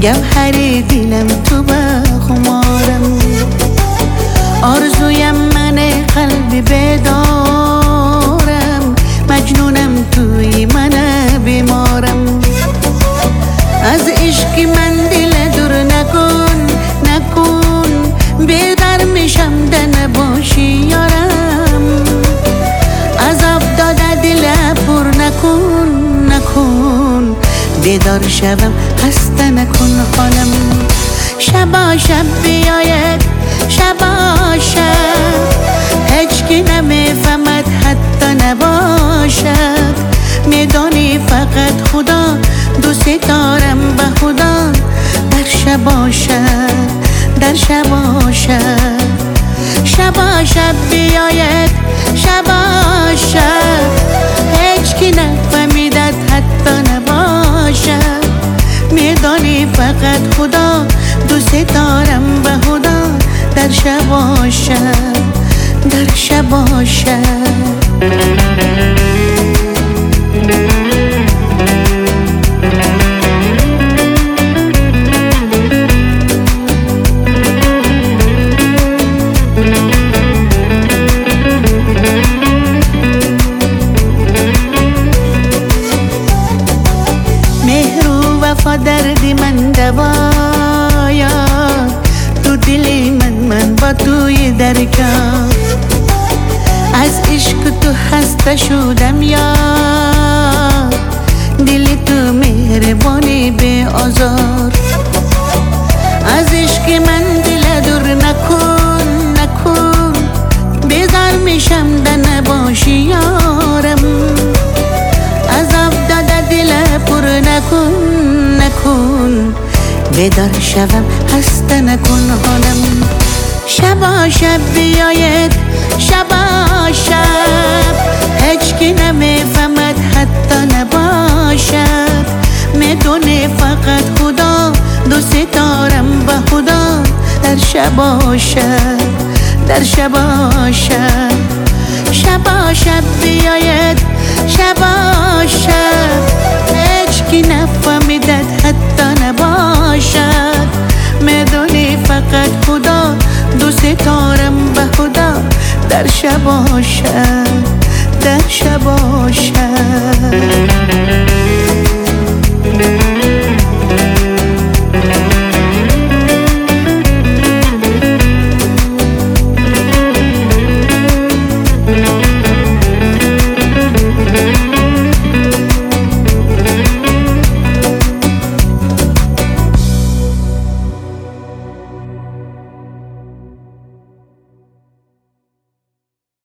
گوهر دلم تو بخمارم. آرزویم من قلب بیدارم، مجنونم توی من بیمارم. از عشق من دل دور نکن نکن، بیدار میشم ده نباشی یارم. عذاب داده دل پر نکن نکن، بیدار شوم خسته نکن حالم. شبا شب بیاید شبا شب، هیچ کی نمیفهمد حتی نباشد. میدانی فقط خدا دوست دارم به خدا، در شبا شب در شبا شب. شبا شب بیاید شبا شب، هیچ کی نفهمیدد حتی نباشد. میدانی فقط خدا دوست دارم به خدا، در شبا شب در شبا شب. مهر و وفا دردی من دوایا، تو دلی من با توی درکا. از عشق تو خسته شدم یا دل تو مهربانی به آزار. از عشق من دل دور نکن نکن، بیزار میشم ده نباشی یارم. عذاب داده دل پر نکن نکن، بیدار شوم خسته نکن حالم. شبا شب بیاید شبا شب، هیچ کی نمیفهمد حتی نباشد. میدونه فقط خدا دوست دارم به خدا، در شبا شب در شبا شب. شبا شب بیاید شبا شب، هیچ کی نفهمیدد حتی نباشد. میدونی فقط خدا دوست دارم به خدا، در شبا شب در شبا شب.